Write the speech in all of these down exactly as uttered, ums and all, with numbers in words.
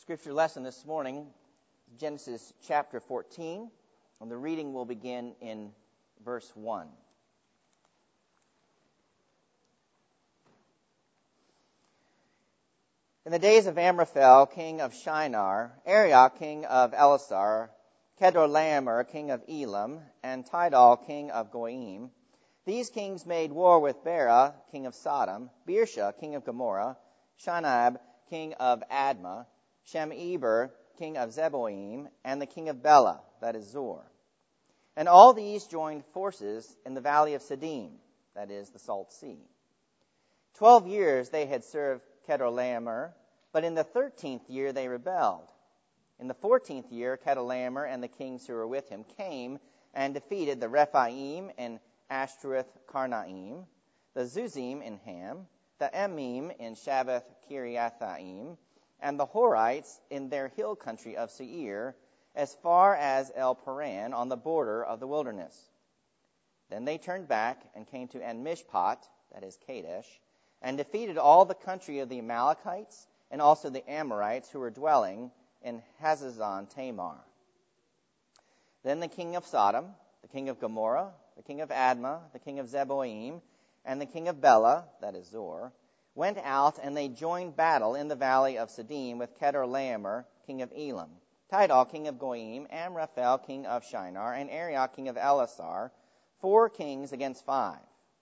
Scripture lesson this morning, Genesis chapter fourteen, and the reading will begin in verse one. In the days of Amraphel, king of Shinar, Arioch, king of Elasar, Kedorlaomer, king of Elam, and Tidal, king of Goyim, these kings made war with Bera, king of Sodom, Birsha, king of Gomorrah, Shinab, king of Admah, Shem-Eber, king of Zeboim, and the king of Bela, that is Zor. And all these joined forces in the valley of Siddim, that is the Salt Sea. Twelve years they had served Kedorlaomer, but in the thirteenth year they rebelled. In the fourteenth year, Kedorlaomer and the kings who were with him came and defeated the Rephaim in Ashtaroth-Karnaim, the Zuzim in Ham, the Emim in Shabbath-Kiriathaim, and the Horites in their hill country of Seir, as far as El Paran on the border of the wilderness. Then they turned back and came to En-Mishpat, that is Kadesh, and defeated all the country of the Amalekites and also the Amorites who were dwelling in Hazazon Tamar. Then the king of Sodom, the king of Gomorrah, the king of Admah, the king of Zeboim, and the king of Bela, that is Zor, went out, and they joined battle in the valley of Siddim with Kedorlaomer, king of Elam, Tidal, king of Goyim, Amraphel, king of Shinar, and Arioch, king of Elasar, four kings against five.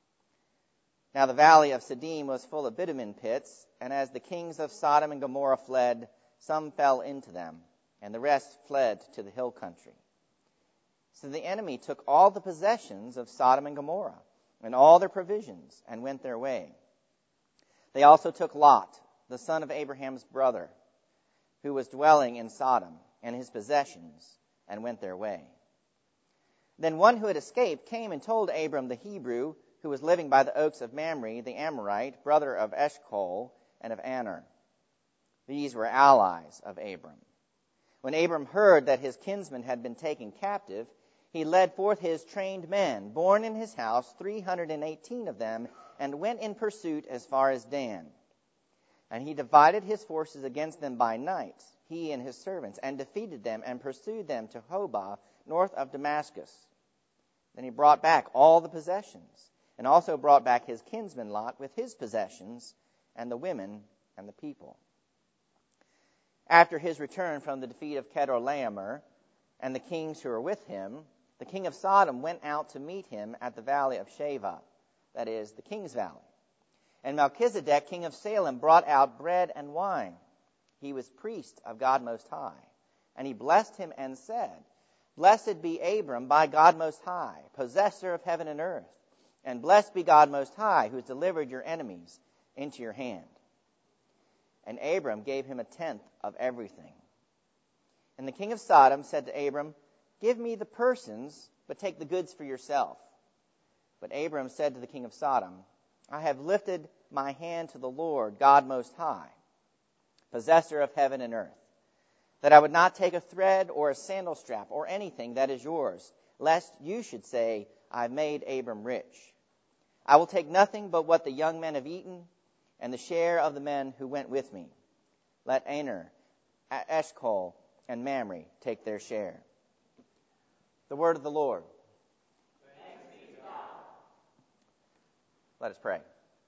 Now the valley of Siddim was full of bitumen pits, and as the kings of Sodom and Gomorrah fled, some fell into them, and the rest fled to the hill country. So the enemy took all the possessions of Sodom and Gomorrah, and all their provisions, and went their way. They also took Lot, the son of Abraham's brother, who was dwelling in Sodom, and his possessions, and went their way. Then one who had escaped came and told Abram the Hebrew, who was living by the oaks of Mamre, the Amorite, brother of Eshcol and of Aner. These were allies of Abram. When Abram heard that his kinsmen had been taken captive, he led forth his trained men, born in his house, three hundred and eighteen of them, and went in pursuit as far as Dan. And he divided his forces against them by night, he and his servants, and defeated them and pursued them to Hobah, north of Damascus. Then he brought back all the possessions, and also brought back his kinsman Lot with his possessions, and the women and the people. After his return from the defeat of Kedorlaomer and the kings who were with him, the king of Sodom went out to meet him at the valley of Shaveh, that is, the king's valley. And Melchizedek, king of Salem, brought out bread and wine. He was priest of God Most High. And he blessed him and said, Blessed be Abram by God Most High, possessor of heaven and earth. And blessed be God Most High, who has delivered your enemies into your hand. And Abram gave him a tenth of everything. And the king of Sodom said to Abram, Give me the persons, but take the goods for yourself. But Abram said to the king of Sodom, I have lifted my hand to the Lord, God Most High, possessor of heaven and earth, that I would not take a thread or a sandal strap or anything that is yours, lest you should say, I have made Abram rich. I will take nothing but what the young men have eaten, and the share of the men who went with me. Let Aner, Eshcol, and Mamre take their share. The word of the Lord. Thanks be to God. Let us pray.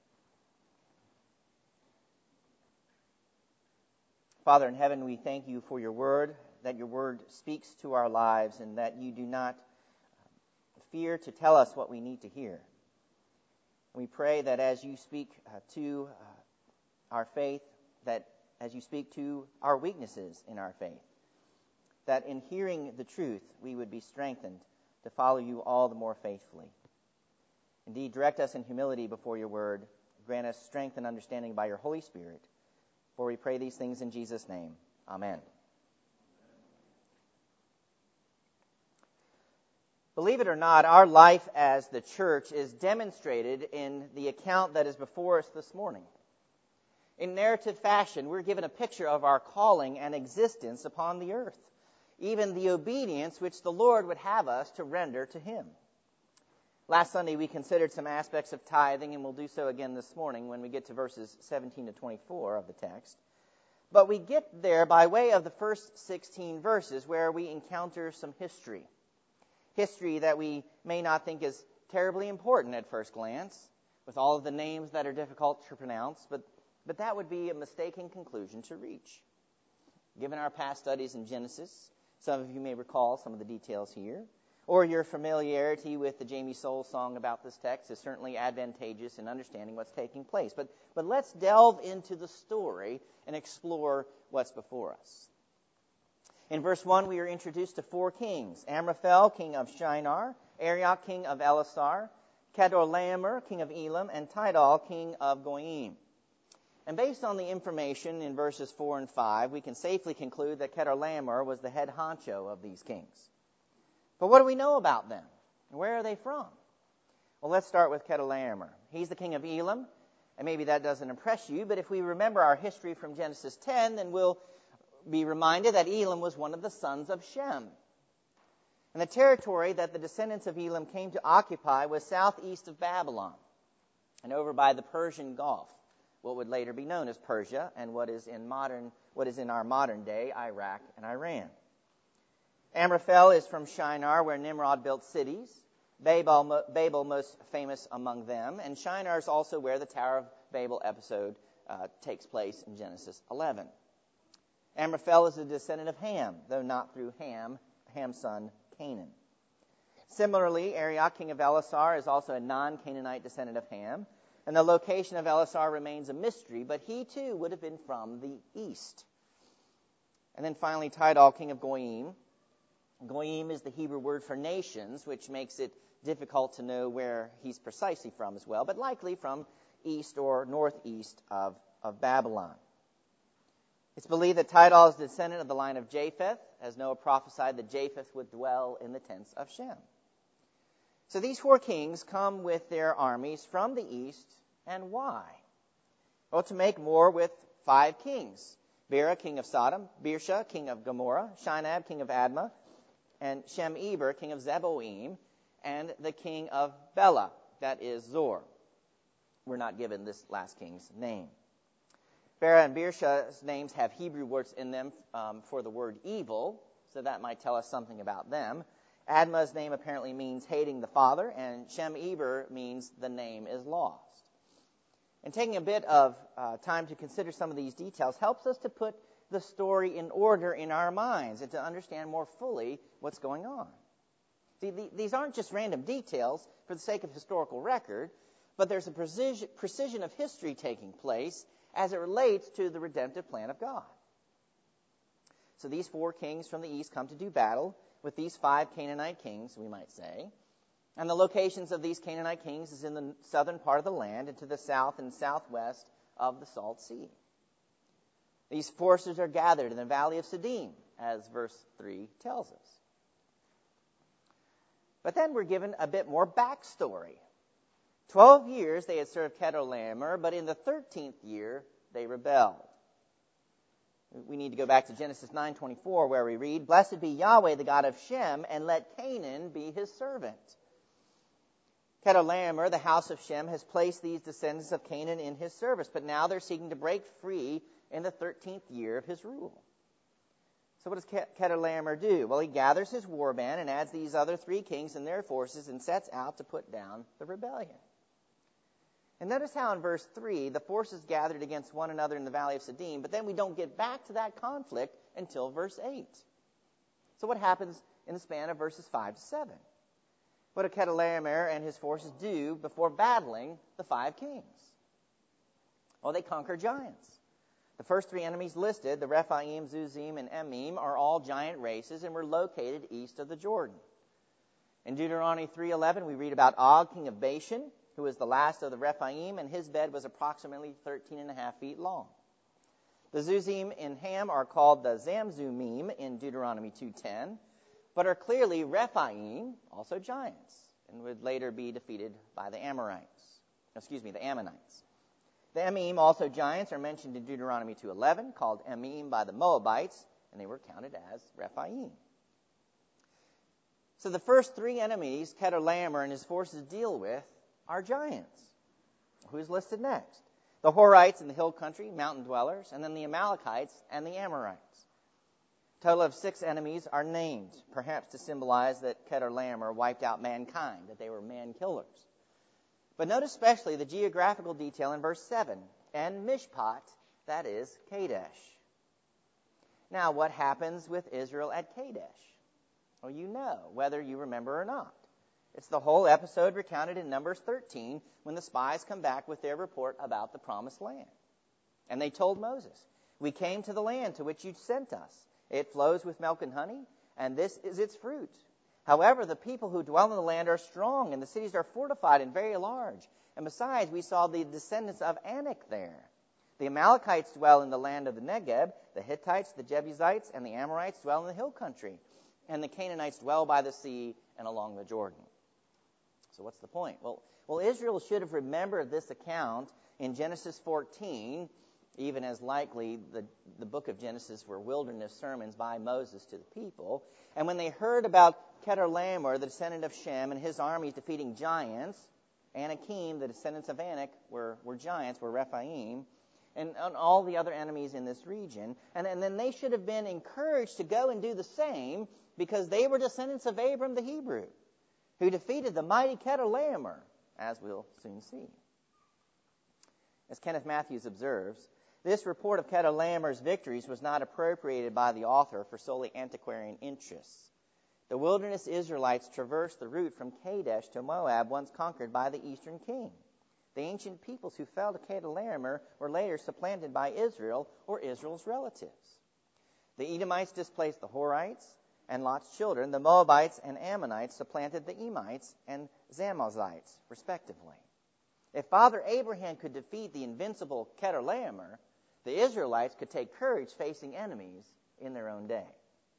Father in heaven, we thank you for your word, that your word speaks to our lives, and that you do not fear to tell us what we need to hear. We pray that as you speak uh, to uh, our faith, that as you speak to our weaknesses in our faith, that in hearing the truth, we would be strengthened to follow you all the more faithfully. Indeed, direct us in humility before your word. Grant us strength and understanding by your Holy Spirit. For we pray these things in Jesus' name. Amen. Believe it or not, our life as the church is demonstrated in the account that is before us this morning. In narrative fashion, we're given a picture of our calling and existence upon the earth, even the obedience which the Lord would have us to render to him. Last Sunday, we considered some aspects of tithing, and we'll do so again this morning when we get to verses seventeen to twenty-four of the text. But we get there by way of the first sixteen verses where we encounter some history. History that we may not think is terribly important at first glance, with all of the names that are difficult to pronounce, but, but that would be a mistaken conclusion to reach. Given our past studies in Genesis, some of you may recall some of the details here, or your familiarity with the Jamie Soule song about this text is certainly advantageous in understanding what's taking place. But, but let's delve into the story and explore what's before us. In verse one, we are introduced to four kings: Amraphel, king of Shinar; Arioch, king of Elasar; Kedorlaomer, king of Elam; and Tidal, king of Goyim. And based on the information in verses four and five, we can safely conclude that Kedorlaomer was the head honcho of these kings. But what do we know about them? Where are they from? Well, let's start with Kedorlaomer. He's the king of Elam, and maybe that doesn't impress you, but if we remember our history from Genesis ten, then we'll be reminded that Elam was one of the sons of Shem. And the territory that the descendants of Elam came to occupy was southeast of Babylon and over by the Persian Gulf, what would later be known as Persia, and what is in modern, what is in our modern day Iraq and Iran. Amraphel is from Shinar, where Nimrod built cities, Babel, Babel most famous among them, and Shinar is also where the Tower of Babel episode uh, takes place in Genesis eleven. Amraphel is a descendant of Ham, though not through Ham, Ham's son Canaan. Similarly, Arioch, king of Elasar, is also a non-Canaanite descendant of Ham, and the location of Elasar remains a mystery, but he too would have been from the east. And then finally, Tidal, king of Goyim. Goyim is the Hebrew word for nations, which makes it difficult to know where he's precisely from as well, but likely from east or northeast of, of Babylon. It's believed that Tidal is a descendant of the line of Japheth, as Noah prophesied that Japheth would dwell in the tents of Shem. So these four kings come with their armies from the east, and why? Well, to make war with five kings: Bera, king of Sodom; Birsha, king of Gomorrah; Shinab, king of Admah; and Shem-Eber, king of Zeboim; and the king of Bela, that is Zor. We're not given this last king's name. Bera and Birsha's names have Hebrew words in them um, for the word evil, so that might tell us something about them. Admah's name apparently means hating the father, and Shem-Eber means the name is lost. And taking a bit of uh, time to consider some of these details helps us to put the story in order in our minds and to understand more fully what's going on. See, the, these aren't just random details for the sake of historical record, but there's a precision, precision of history taking place as it relates to the redemptive plan of God. So these four kings from the east come to do battle with these five Canaanite kings, we might say. And the locations of these Canaanite kings is in the southern part of the land and to the south and southwest of the Salt Sea. These forces are gathered in the valley of Siddim, as verse three tells us. But then we're given a bit more backstory. Twelve years they had served Kedorlaomer, but in the thirteenth year they rebelled. We need to go back to Genesis nine twenty-four, where we read, "Blessed be Yahweh, the God of Shem, and let Canaan be his servant." Kedorlaomer, the house of Shem, has placed these descendants of Canaan in his service, but now they're seeking to break free in the thirteenth year of his rule. So what does Kedorlaomer do? Well, he gathers his war band and adds these other three kings and their forces and sets out to put down the rebellion. And notice how in verse three, the forces gathered against one another in the valley of Siddim, but then we don't get back to that conflict until verse eight. So what happens in the span of verses five to seven? What do Kedorlaomer and his forces do before battling the five kings? Well, they conquer giants. The first three enemies listed, the Rephaim, Zuzim, and Emim, are all giant races and were located east of the Jordan. In Deuteronomy three eleven, we read about Og, king of Bashan, who was the last of the Rephaim, and his bed was approximately thirteen and a half feet long. The Zuzim in Ham are called the Zamzumim in Deuteronomy two ten, but are clearly Rephaim, also giants, and would later be defeated by the Amorites. Excuse me, the Ammonites. The Emim, also giants, are mentioned in Deuteronomy two eleven, called Emim by the Moabites, and they were counted as Rephaim. So the first three enemies Kedorlaomer and his forces deal with are giants. Who's listed next? the Horites in the hill country, mountain dwellers, and then the Amalekites and the Amorites. A total of six enemies are named, perhaps to symbolize that Chedorlaomer wiped out mankind, that they were man-killers. But note especially the geographical detail in verse seven, and Mishpat, that is, Kadesh. Now, what happens with Israel at Kadesh? Well, you know, whether you remember or not. It's the whole episode recounted in Numbers thirteen when the spies come back with their report about the promised land. And they told Moses, "We came to the land to which you sent us. It flows with milk and honey, and this is its fruit. However, the people who dwell in the land are strong, and the cities are fortified and very large. And besides, we saw the descendants of Anak there. The Amalekites dwell in the land of the Negeb, the Hittites, the Jebusites, and the Amorites dwell in the hill country, and the Canaanites dwell by the sea and along the Jordan." So what's the point? Well, well, Israel should have remembered this account in Genesis fourteen, even as likely the, the book of Genesis were wilderness sermons by Moses to the people. And when they heard about Chedorlaomer, the descendant of Shem, and his armies defeating giants, Anakim, the descendants of Anak, were, were giants, were Rephaim, and, and all the other enemies in this region. And, and then they should have been encouraged to go and do the same because they were descendants of Abram the Hebrew, who defeated the mighty Chedorlaomer, as we'll soon see. As Kenneth Matthews observes, this report of Chedorlaomer's victories was not appropriated by the author for solely antiquarian interests. The wilderness Israelites traversed the route from Kadesh to Moab, once conquered by the eastern king. The ancient peoples who fell to Chedorlaomer were later supplanted by Israel or Israel's relatives. The Edomites displaced the Horites and Lot's children. The Moabites and Ammonites supplanted the Emites and Zamazites, respectively. If Father Abraham could defeat the invincible Chedorlaomer, the Israelites could take courage facing enemies in their own day.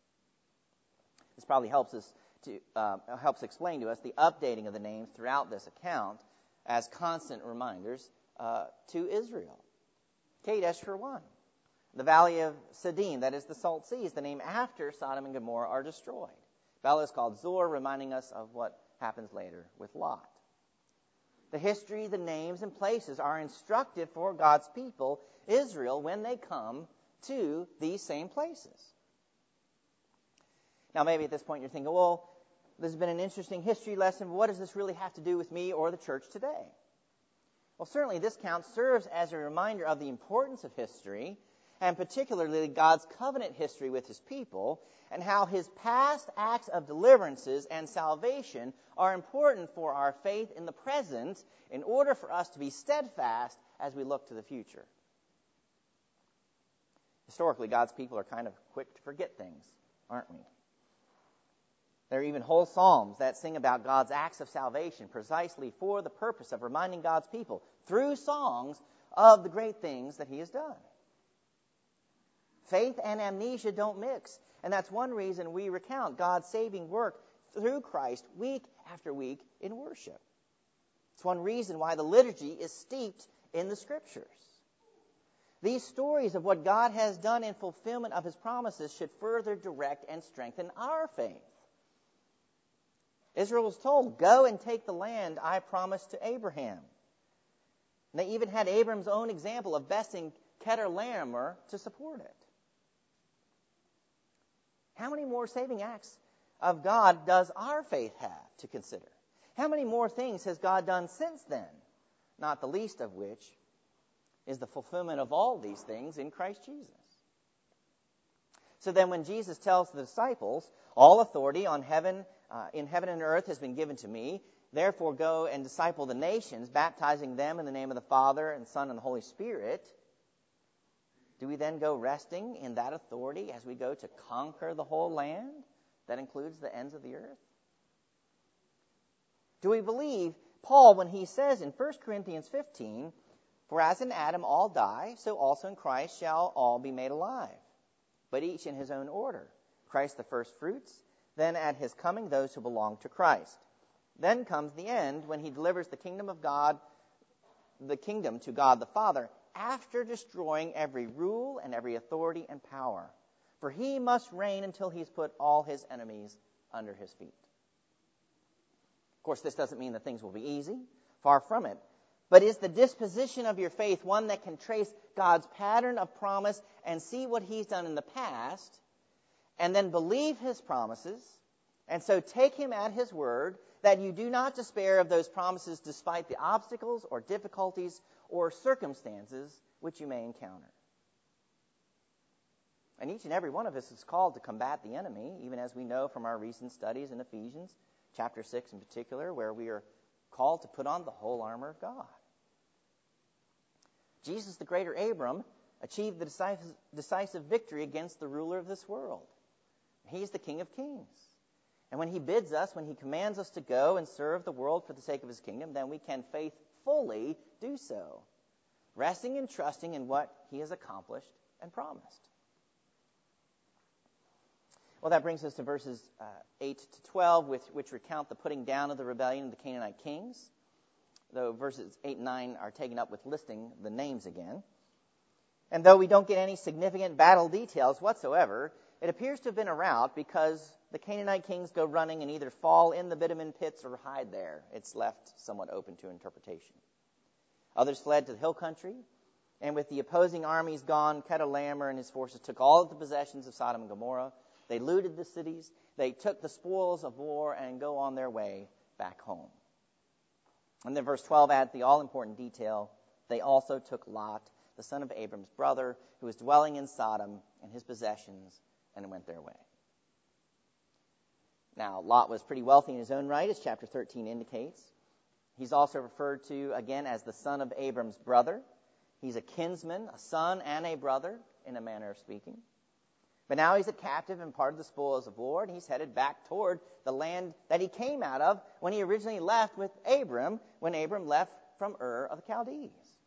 This probably helps us to uh, helps explain to us the updating of the names throughout this account as constant reminders uh, to Israel. Kadesh, for one. The valley of Siddim, that is the Salt Sea, is the name after Sodom and Gomorrah are destroyed. Bela is called Zor, reminding us of what happens later with Lot. The history, the names, and places are instructive for God's people, Israel, when they come to these same places. Now, maybe at this point you're thinking, well, this has been an interesting history lesson, but what does this really have to do with me or the church today? Well, certainly this count serves as a reminder of the importance of history, and particularly God's covenant history with his people, and how his past acts of deliverances and salvation are important for our faith in the present in order for us to be steadfast as we look to the future. Historically, God's people are kind of quick to forget things, aren't we? There are even whole psalms that sing about God's acts of salvation precisely for the purpose of reminding God's people through songs of the great things that he has done. Faith and amnesia don't mix, and that's one reason we recount God's saving work through Christ week after week in worship. It's one reason why the liturgy is steeped in the Scriptures. These stories of what God has done in fulfillment of his promises should further direct and strengthen our faith. Israel was told, "Go and take the land I promised to Abraham." And they even had Abram's own example of besting Chedorlaomer to support it. How many more saving acts of God does our faith have to consider? How many more things has God done since then? Not the least of which is the fulfillment of all these things in Christ Jesus. So then when Jesus tells the disciples, "All authority on heaven, uh, in heaven and earth has been given to me, therefore go and disciple the nations, baptizing them in the name of the Father and Son and the Holy Spirit," do we then go resting in that authority as we go to conquer the whole land that includes the ends of the earth? Do we believe Paul when he says in First Corinthians fifteen, "For as in Adam all die, so also in Christ shall all be made alive, but each in his own order. Christ the first fruits, then at his coming those who belong to Christ. Then comes the end when he delivers the kingdom of God, the kingdom to God the Father, after destroying every rule and every authority and power. For he must reign until he's put all his enemies under his feet." Of course, this doesn't mean that things will be easy. Far from it. But is the disposition of your faith one that can trace God's pattern of promise and see what He's done in the past, and then believe His promises, and so take Him at His word, that you do not despair of those promises despite the obstacles or difficulties or circumstances which you may encounter? And each and every one of us is called to combat the enemy, even as we know from our recent studies in Ephesians, chapter six in particular, where we are called to put on the whole armor of God. Jesus, the greater Abram, achieved the decisive, decisive victory against the ruler of this world. He's the King of Kings. And when He bids us, when He commands us to go and serve the world for the sake of His kingdom, then we can faithfully do so, resting and trusting in what He has accomplished and promised. Well, that brings us to verses uh, eight to twelve, which, which recount the putting down of the rebellion of the Canaanite kings, though verses eight and nine are taken up with listing the names again. And though we don't get any significant battle details whatsoever, it appears to have been a rout because the Canaanite kings go running and either fall in the bitumen pits or hide there. It's left somewhat open to interpretation. Others fled to the hill country, and with the opposing armies gone, Chedorlaomer and his forces took all of the possessions of Sodom and Gomorrah. They looted the cities, they took the spoils of war, and go on their way back home. And then verse twelve adds the all-important detail. They also took Lot, the son of Abram's brother, who was dwelling in Sodom, and his possessions, and went their way. Now, Lot was pretty wealthy in his own right, as chapter thirteen indicates. He's also referred to, again, as the son of Abram's brother. He's a kinsman, a son and a brother, in a manner of speaking. But now he's a captive and part of the spoils of war, and he's headed back toward the land that he came out of when he originally left with Abram, when Abram left from Ur of the Chaldees.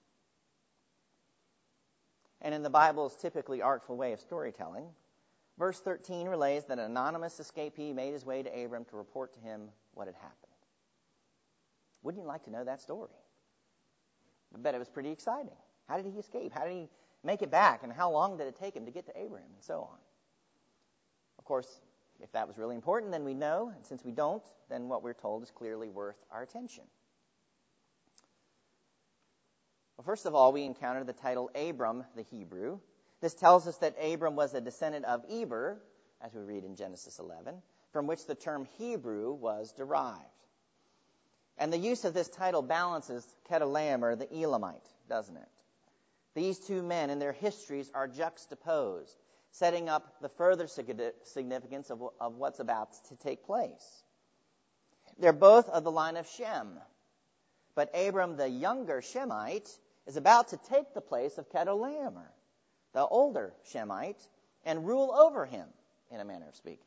And in the Bible's typically artful way of storytelling, verse thirteen relays that an anonymous escapee made his way to Abram to report to him what had happened. Wouldn't you like to know that story? I bet it was pretty exciting. How did he escape? How did he make it back? And how long did it take him to get to Abraham? And so on. Of course, if that was really important, then we know. And since we don't, then what we're told is clearly worth our attention. Well, first of all, we encounter the title Abram, the Hebrew. This tells us that Abram was a descendant of Eber, as we read in Genesis eleven, from which the term Hebrew was derived. And the use of this title balances Chedorlaomer, the Elamite, doesn't it? These two men and their histories are juxtaposed, setting up the further significance of, of what's about to take place. They're both of the line of Shem, but Abram, the younger Shemite, is about to take the place of Chedorlaomer, the older Shemite, and rule over him, in a manner of speaking.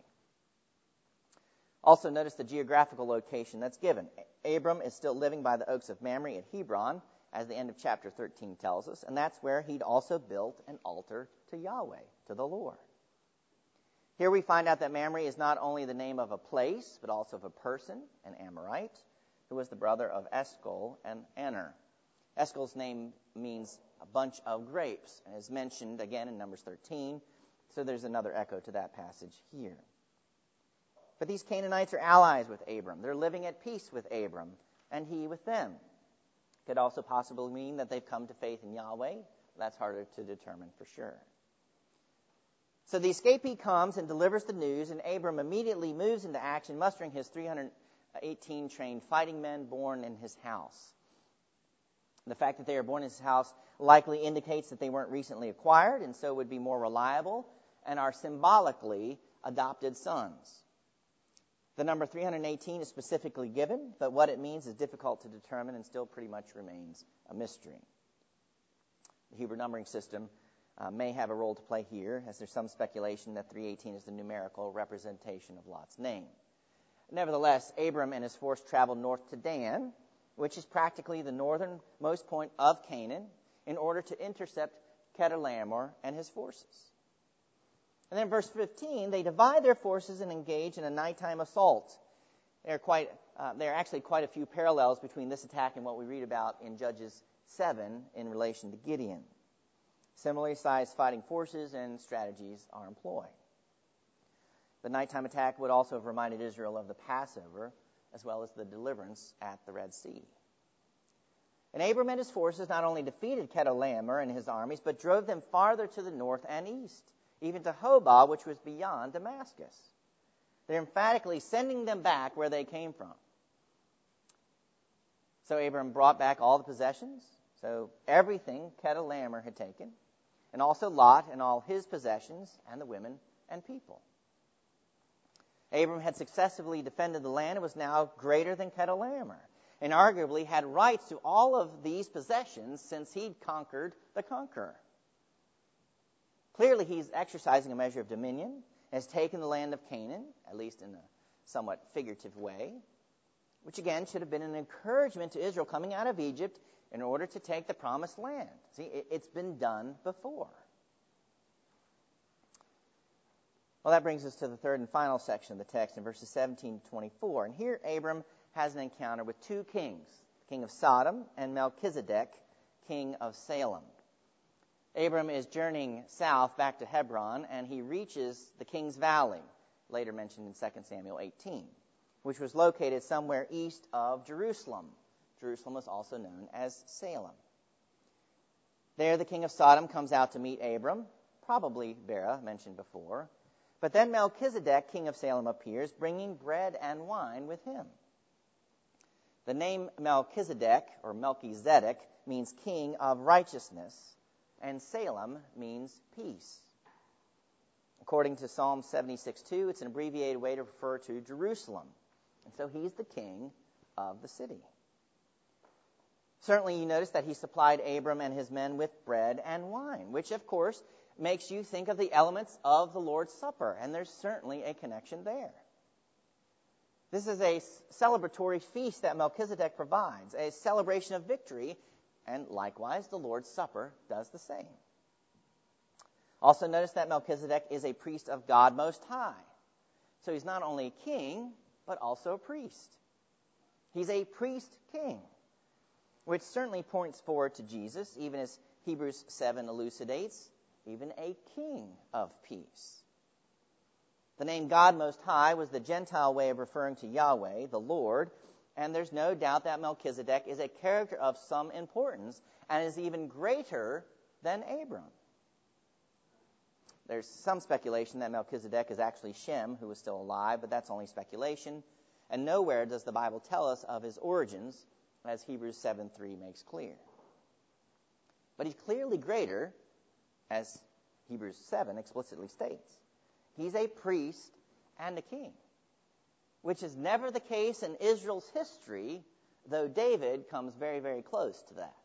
Also notice the geographical location that's given. Abram is still living by the oaks of Mamre at Hebron, as the end of chapter thirteen tells us, and that's where he'd also built an altar to Yahweh, to the Lord. Here we find out that Mamre is not only the name of a place, but also of a person, an Amorite, who was the brother of Eshcol and Aner. Eshcol's name means a bunch of grapes, and is mentioned again in Numbers thirteen, so there's another echo to that passage here. But these Canaanites are allies with Abram. They're living at peace with Abram, and he with them. Could also possibly mean that they've come to faith in Yahweh. That's harder to determine for sure. So the escapee comes and delivers the news, and Abram immediately moves into action, mustering his three hundred eighteen trained fighting men born in his house. The fact that they are born in his house likely indicates that they weren't recently acquired, and so would be more reliable, and are symbolically adopted sons. The number three hundred eighteen is specifically given, but what it means is difficult to determine and still pretty much remains a mystery. The Hebrew numbering system uh, may have a role to play here, as there's some speculation that three eighteen is the numerical representation of Lot's name. Nevertheless, Abram and his force traveled north to Dan, which is practically the northernmost point of Canaan, in order to intercept Chedorlaomer and his forces. And then verse fifteen, they divide their forces and engage in a nighttime assault. There are quite, uh, there are actually quite a few parallels between this attack and what we read about in Judges seven in relation to Gideon. Similarly sized fighting forces and strategies are employed. The nighttime attack would also have reminded Israel of the Passover, as well as the deliverance at the Red Sea. And Abram and his forces not only defeated Chedorlaomer and his armies, but drove them farther to the north and east, even to Hobah, which was beyond Damascus. They're emphatically sending them back where they came from. So Abram brought back all the possessions, so everything Chedorlaomer had taken, and also Lot and all his possessions, and the women and people. Abram had successfully defended the land and was now greater than Chedorlaomer, and arguably had rights to all of these possessions since he'd conquered the conqueror. Clearly, he's exercising a measure of dominion, has taken the land of Canaan, at least in a somewhat figurative way, which again should have been an encouragement to Israel coming out of Egypt in order to take the promised land. See, it's been done before. Well, that brings us to the third and final section of the text in verses seventeen to twenty-four. And here Abram has an encounter with two kings, the king of Sodom and Melchizedek, king of Salem. Abram is journeying south back to Hebron, and he reaches the King's Valley, later mentioned in Second Samuel eighteen, which was located somewhere east of Jerusalem. Jerusalem was also known as Salem. There, the king of Sodom comes out to meet Abram, probably Bera, mentioned before. But then Melchizedek, king of Salem, appears, bringing bread and wine with him. The name Melchizedek, or Melchizedek, means king of righteousness, and Salem means peace. According to Psalm seventy-six two, it's an abbreviated way to refer to Jerusalem. And so he's the king of the city. Certainly you notice that he supplied Abram and his men with bread and wine, which of course makes you think of the elements of the Lord's Supper, and there's certainly a connection there. This is a celebratory feast that Melchizedek provides, a celebration of victory, and likewise the Lord's Supper does the same. Also notice that Melchizedek is a priest of God Most High. So he's not only a king, but also a priest. He's a priest king, which certainly points forward to Jesus, even as Hebrews seven elucidates, even a king of peace. The name God Most High was the Gentile way of referring to Yahweh, the Lord, and there's no doubt that Melchizedek is a character of some importance and is even greater than Abram. There's some speculation that Melchizedek is actually Shem, who was still alive, but that's only speculation, and nowhere does the Bible tell us of his origins, as Hebrews seven three makes clear. But he's clearly greater, as Hebrews seven explicitly states. He's a priest and a king, which is never the case in Israel's history, though David comes very, very close to that.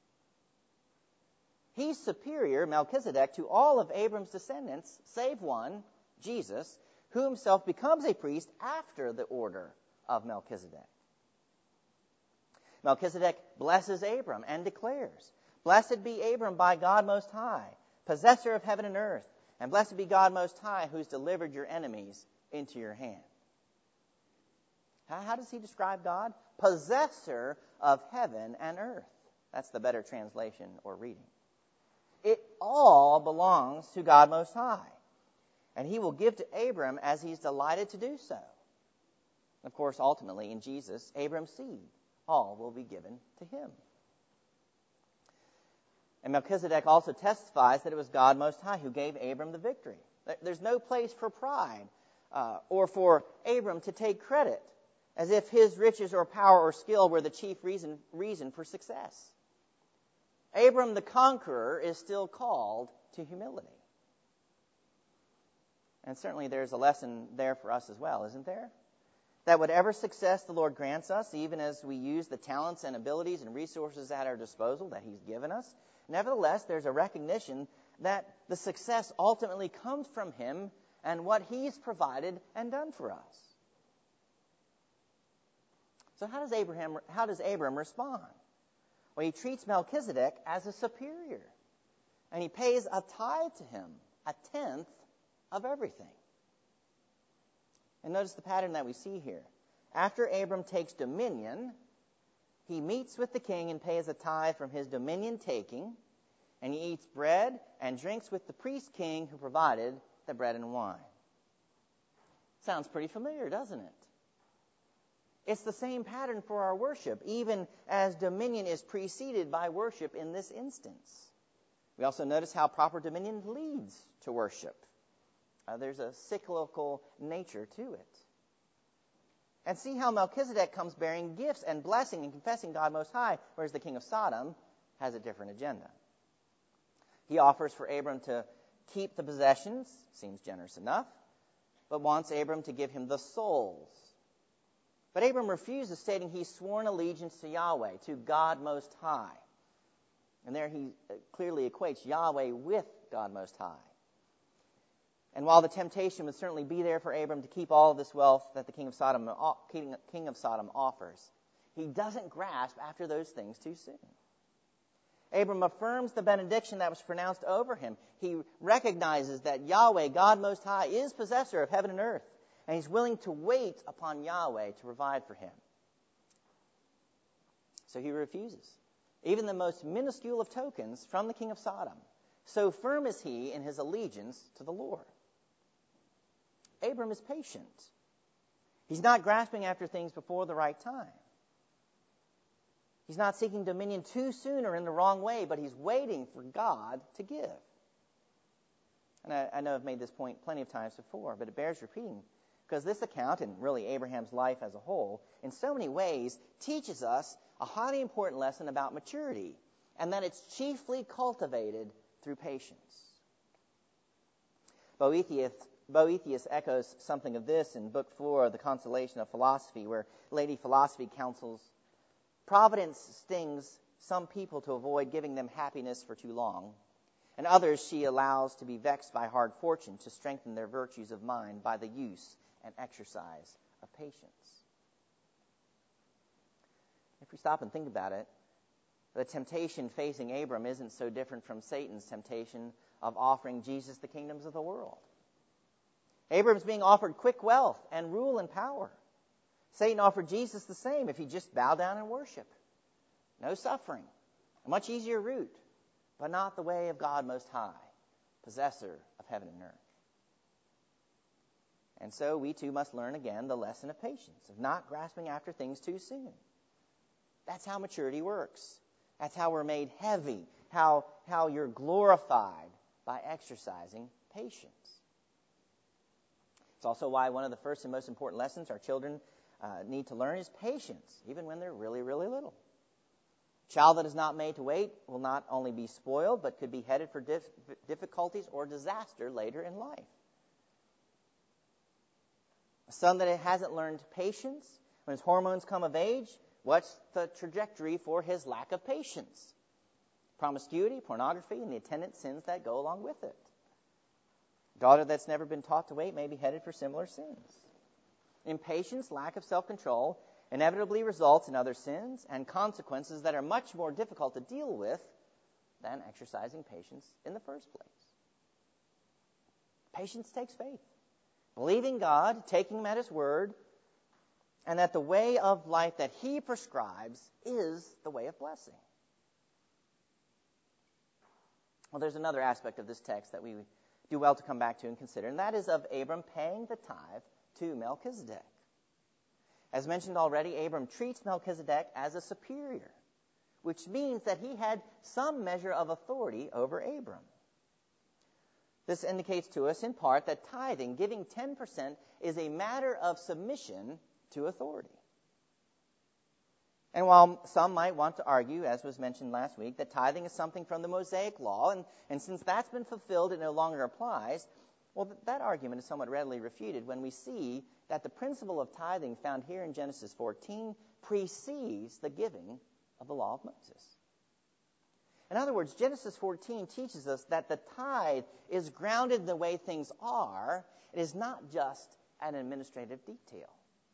He's superior, Melchizedek, to all of Abram's descendants, save one, Jesus, who himself becomes a priest after the order of Melchizedek. Melchizedek blesses Abram and declares, "Blessed be Abram by God Most High, possessor of heaven and earth, and blessed be God Most High, who's delivered your enemies into your hand." How, how does he describe God? Possessor of heaven and earth. That's the better translation or reading. It all belongs to God Most High, and he will give to Abram as he's delighted to do so. Of course, ultimately, in Jesus, Abram's seed, all will be given to him. And Melchizedek also testifies that it was God Most High who gave Abram the victory. There's no place for pride uh, or for Abram to take credit, as if his riches or power or skill were the chief reason, reason for success. Abram the conqueror is still called to humility. And certainly there's a lesson there for us as well, isn't there? That whatever success the Lord grants us, even as we use the talents and abilities and resources at our disposal that he's given us, nevertheless, there's a recognition that the success ultimately comes from him and what he's provided and done for us. So how does Abraham, how does Abram respond? Well, he treats Melchizedek as a superior, and he pays a tithe to him, a tenth of everything. And notice the pattern that we see here. After Abram takes dominion, he meets with the king and pays a tithe from his dominion taking, and he eats bread and drinks with the priest king who provided the bread and wine. Sounds pretty familiar, doesn't it? It's the same pattern for our worship, even as dominion is preceded by worship in this instance. We also notice how proper dominion leads to worship. Uh, there's a cyclical nature to it. And see how Melchizedek comes bearing gifts and blessing and confessing God Most High, whereas the king of Sodom has a different agenda. He offers for Abram to keep the possessions, seems generous enough, but wants Abram to give him the souls. But Abram refuses, stating he's sworn allegiance to Yahweh, to God Most High. And there he clearly equates Yahweh with God Most High. And while the temptation would certainly be there for Abram to keep all of this wealth that the king of Sodom, king of Sodom offers, he doesn't grasp after those things too soon. Abram affirms the benediction that was pronounced over him. He recognizes that Yahweh, God Most High, is possessor of heaven and earth, and he's willing to wait upon Yahweh to provide for him. So he refuses even the most minuscule of tokens from the king of Sodom. So firm is he in his allegiance to the Lord. Abram is patient. He's not grasping after things before the right time. He's not seeking dominion too soon or in the wrong way, but he's waiting for God to give. And I, I know I've made this point plenty of times before, but it bears repeating, because this account, and really Abraham's life as a whole, in so many ways teaches us a highly important lesson about maturity, and that it's chiefly cultivated through patience. Boethius, Boethius echoes something of this in Book four of The Consolation of Philosophy, where Lady Philosophy counsels, Providence stings some people to avoid giving them happiness for too long, and others she allows to be vexed by hard fortune to strengthen their virtues of mind by the use and exercise of patience. If we stop and think about it, the temptation facing Abram isn't so different from Satan's temptation of offering Jesus the kingdoms of the world. Abram's being offered quick wealth and rule and power. Satan offered Jesus the same if he just bow down and worship. No suffering. A much easier route, but not the way of God Most High, possessor of heaven and earth. And so we too must learn again the lesson of patience, of not grasping after things too soon. That's how maturity works. That's how we're made heavy, how, how you're glorified by exercising patience. It's also why one of the first and most important lessons our children uh, need to learn is patience, even when they're really, really little. A child that is not made to wait will not only be spoiled, but could be headed for dif- difficulties or disaster later in life. A son that hasn't learned patience, when his hormones come of age, what's the trajectory for his lack of patience? Promiscuity, pornography, and the attendant sins that go along with it. A daughter that's never been taught to wait may be headed for similar sins. Impatience, lack of self-control, inevitably results in other sins and consequences that are much more difficult to deal with than exercising patience in the first place. Patience takes faith. Believing God, taking him at his word, and that the way of life that he prescribes is the way of blessing. Well, there's another aspect of this text that we do well to come back to and consider, and that is of Abram paying the tithe to Melchizedek. As mentioned already, Abram treats Melchizedek as a superior, which means that he had some measure of authority over Abram. This indicates to us, in part, that tithing, giving ten percent, is a matter of submission to authority. And while some might want to argue, as was mentioned last week, that tithing is something from the Mosaic Law, and, and since that's been fulfilled, it no longer applies, well, that argument is somewhat readily refuted when we see that the principle of tithing found here in Genesis fourteen precedes the giving of the law of Moses. In other words, Genesis fourteen teaches us that the tithe is grounded in the way things are. It is not just an administrative detail.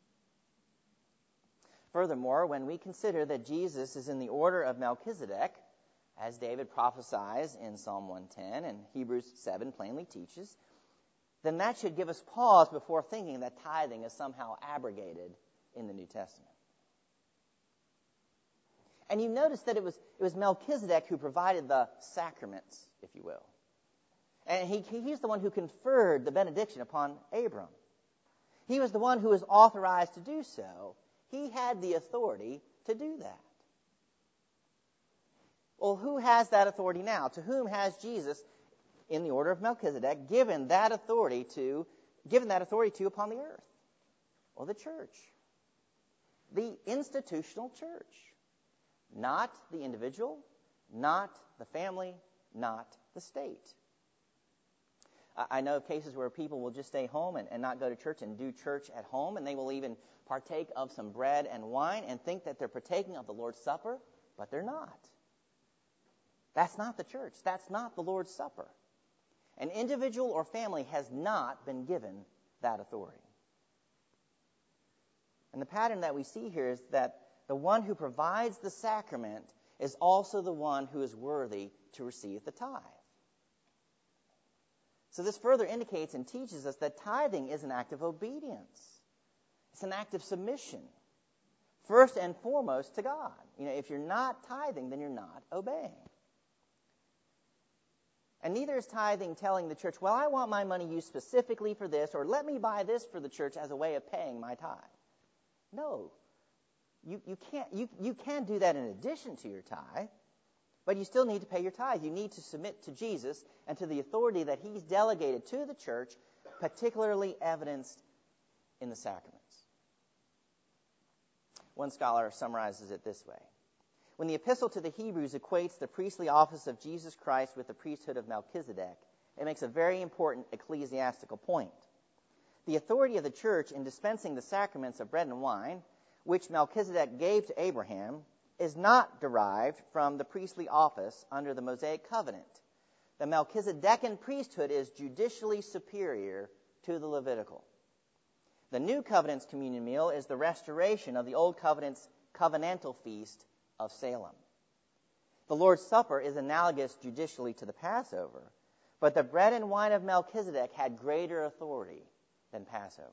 Furthermore, when we consider that Jesus is in the order of Melchizedek, as David prophesies in Psalm one ten and Hebrews seven plainly teaches, then that should give us pause before thinking that tithing is somehow abrogated in the New Testament. And you notice that it was, it was Melchizedek who provided the sacraments, if you will. And he, he's the one who conferred the benediction upon Abram. He was the one who was authorized to do so. He had the authority to do that. Well, who has that authority now? To whom has Jesus, in the order of Melchizedek, given that authority to, given that authority to upon the earth? Well, the church. The institutional church. Not the individual, not the family, not the state. I know of cases where people will just stay home and, and not go to church and do church at home, and they will even partake of some bread and wine and think that they're partaking of the Lord's Supper, but they're not. That's not the church. That's not the Lord's Supper. An individual or family has not been given that authority. And the pattern that we see here is that the one who provides the sacrament is also the one who is worthy to receive the tithe. So this further indicates and teaches us that tithing is an act of obedience. It's an act of submission, first and foremost to God. You know, if you're not tithing, then you're not obeying. And neither is tithing telling the church, well, I want my money used specifically for this, or let me buy this for the church as a way of paying my tithe. No. You, you can't you, you can do that in addition to your tithe, but you still need to pay your tithe. You need to submit to Jesus and to the authority that he's delegated to the church, particularly evidenced in the sacraments. One scholar summarizes it this way. When the epistle to the Hebrews equates the priestly office of Jesus Christ with the priesthood of Melchizedek, it makes a very important ecclesiastical point. The authority of the church in dispensing the sacraments of bread and wine, which Melchizedek gave to Abraham, is not derived from the priestly office under the Mosaic covenant. The Melchizedekan priesthood is judicially superior to the Levitical. The new covenant's communion meal is the restoration of the old covenant's covenantal feast of Salem. The Lord's Supper is analogous judicially to the Passover, but the bread and wine of Melchizedek had greater authority than Passover.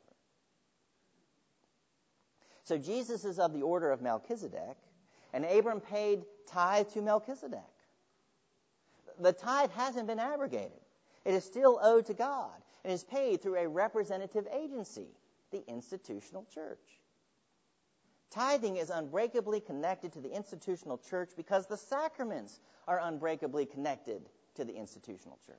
So Jesus is of the order of Melchizedek, and Abram paid tithe to Melchizedek. The tithe hasn't been abrogated. It is still owed to God and is paid through a representative agency, the institutional church. Tithing is unbreakably connected to the institutional church because the sacraments are unbreakably connected to the institutional church.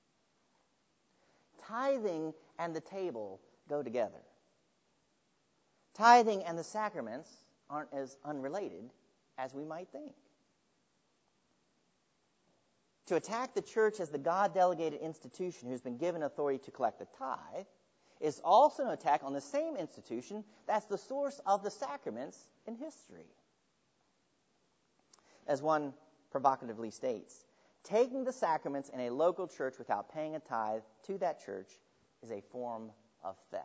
Tithing and the table go together. Tithing and the sacraments aren't as unrelated as we might think. To attack the church as the God-delegated institution who's been given authority to collect the tithe is also an attack on the same institution that's the source of the sacraments in history. As one provocatively states, taking the sacraments in a local church without paying a tithe to that church is a form of theft.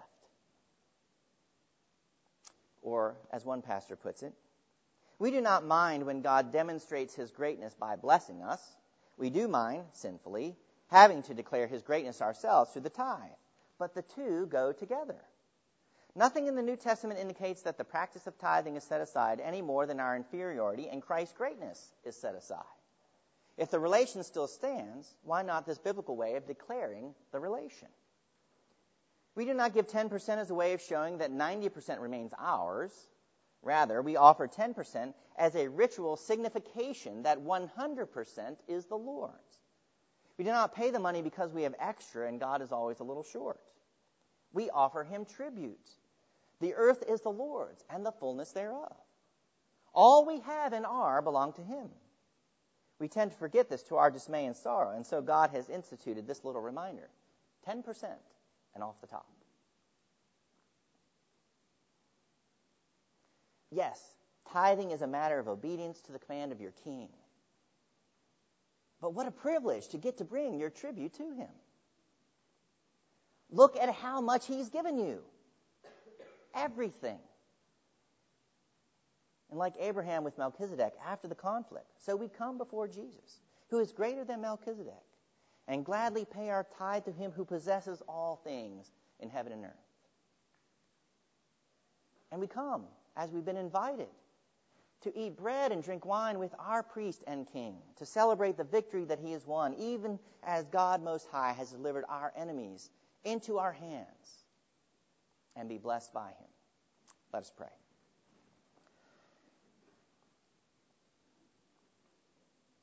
Or, as one pastor puts it, we do not mind when God demonstrates his greatness by blessing us. We do mind, sinfully, having to declare his greatness ourselves through the tithe. But the two go together. Nothing in the New Testament indicates that the practice of tithing is set aside any more than our inferiority and Christ's greatness is set aside. If the relation still stands, why not this biblical way of declaring the relation? We do not give ten percent as a way of showing that ninety percent remains ours. Rather, we offer ten percent as a ritual signification that one hundred percent is the Lord's. We do not pay the money because we have extra and God is always a little short. We offer him tribute. The earth is the Lord's and the fullness thereof. All we have and are belong to him. We tend to forget this to our dismay and sorrow, and so God has instituted this little reminder. ten percent and off the top. Yes, tithing is a matter of obedience to the command of your king. But what a privilege to get to bring your tribute to him. Look at how much he's given you. Everything. And like Abraham with Melchizedek after the conflict, so we come before Jesus, who is greater than Melchizedek, and gladly pay our tithe to him who possesses all things in heaven and earth. And we come as we've been invited to eat bread and drink wine with our priest and king, to celebrate the victory that he has won, even as God Most High has delivered our enemies into our hands, and be blessed by him. Let us pray.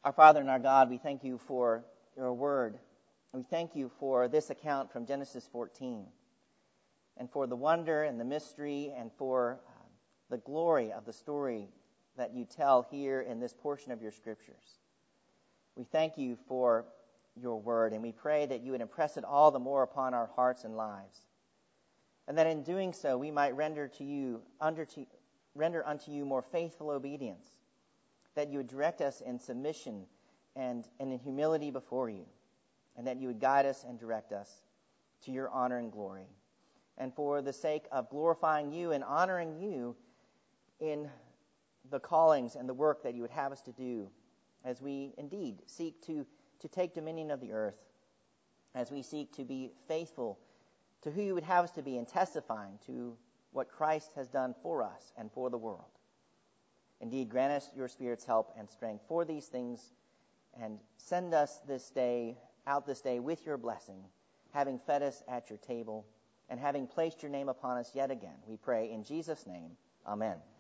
Our Father and our God, we thank you for your word. We thank you for this account from Genesis fourteen, and for the wonder and the mystery and for uh, the glory of the story that you tell here in this portion of your scriptures. We thank you for your word, and we pray that you would impress it all the more upon our hearts and lives, and that in doing so we might render to you under to, render unto you more faithful obedience, that you would direct us in submission and, and in humility before you, and that you would guide us and direct us to your honor and glory. And for the sake of glorifying you and honoring you in the callings and the work that you would have us to do, as we indeed seek to, to take dominion of the earth, as we seek to be faithful to who you would have us to be in testifying to what Christ has done for us and for the world. Indeed, grant us your Spirit's help and strength for these things, and send us this day, out this day with your blessing, having fed us at your table and having placed your name upon us yet again. We pray in Jesus' name. Amen.